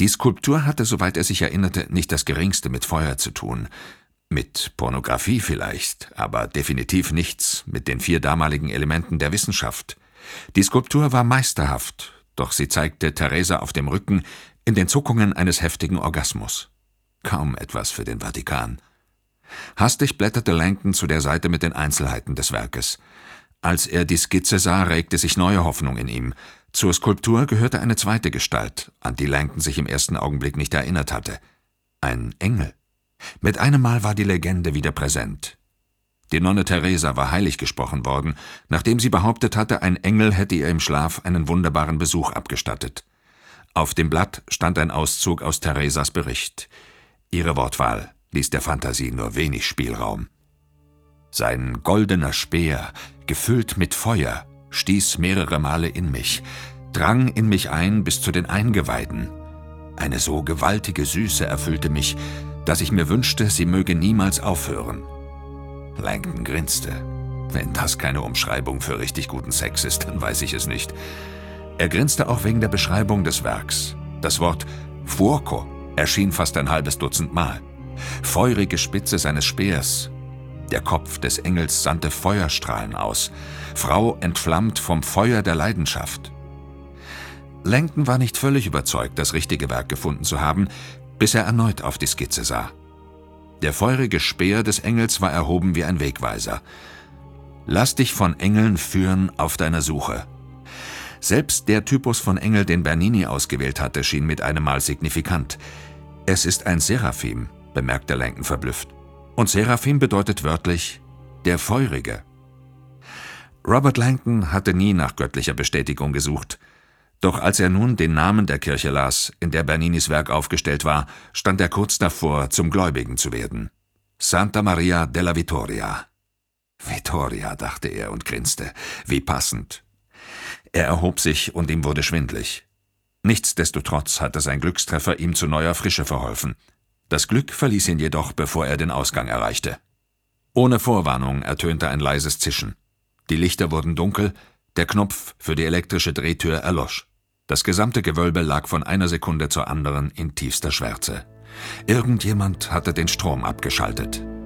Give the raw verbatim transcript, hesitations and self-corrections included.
Die Skulptur hatte, soweit er sich erinnerte, nicht das Geringste mit Feuer zu tun. Mit Pornografie vielleicht, aber definitiv nichts mit den vier damaligen Elementen der Wissenschaft. Die Skulptur war meisterhaft, doch sie zeigte Theresa auf dem Rücken in den Zuckungen eines heftigen Orgasmus. Kaum etwas für den Vatikan. Hastig blätterte Langton zu der Seite mit den Einzelheiten des Werkes. Als er die Skizze sah, regte sich neue Hoffnung in ihm. Zur Skulptur gehörte eine zweite Gestalt, an die Langton sich im ersten Augenblick nicht erinnert hatte. Ein Engel. Mit einem Mal war die Legende wieder präsent. Die Nonne Theresa war heilig gesprochen worden, nachdem sie behauptet hatte, ein Engel hätte ihr im Schlaf einen wunderbaren Besuch abgestattet. Auf dem Blatt stand ein Auszug aus Theresas Bericht. Ihre Wortwahl ließ der Fantasie nur wenig Spielraum. Sein goldener Speer, gefüllt mit Feuer, stieß mehrere Male in mich, drang in mich ein bis zu den Eingeweiden. Eine so gewaltige Süße erfüllte mich, dass ich mir wünschte, sie möge niemals aufhören. Langton grinste. Wenn das keine Umschreibung für richtig guten Sex ist, dann weiß ich es nicht. Er grinste auch wegen der Beschreibung des Werks. Das Wort Fuoco erschien fast ein halbes Dutzend Mal. Feurige Spitze seines Speers. Der Kopf des Engels sandte Feuerstrahlen aus. Frau entflammt vom Feuer der Leidenschaft. Langton war nicht völlig überzeugt, das richtige Werk gefunden zu haben, bis er erneut auf die Skizze sah. Der feurige Speer des Engels war erhoben wie ein Wegweiser. Lass dich von Engeln führen auf deiner Suche. Selbst der Typus von Engel, den Bernini ausgewählt hatte, schien mit einem Mal signifikant. Es ist ein Seraphim, bemerkte Langton verblüfft. Und Seraphim bedeutet wörtlich der Feurige. Robert Langton hatte nie nach göttlicher Bestätigung gesucht. Doch als er nun den Namen der Kirche las, in der Berninis Werk aufgestellt war, stand er kurz davor, zum Gläubigen zu werden. Santa Maria della Vittoria. Vittoria, dachte er und grinste. Wie passend. Er erhob sich und ihm wurde schwindlig. Nichtsdestotrotz hatte sein Glückstreffer ihm zu neuer Frische verholfen. Das Glück verließ ihn jedoch, bevor er den Ausgang erreichte. Ohne Vorwarnung ertönte ein leises Zischen. Die Lichter wurden dunkel, der Knopf für die elektrische Drehtür erlosch. Das gesamte Gewölbe lag von einer Sekunde zur anderen in tiefster Schwärze. Irgendjemand hatte den Strom abgeschaltet.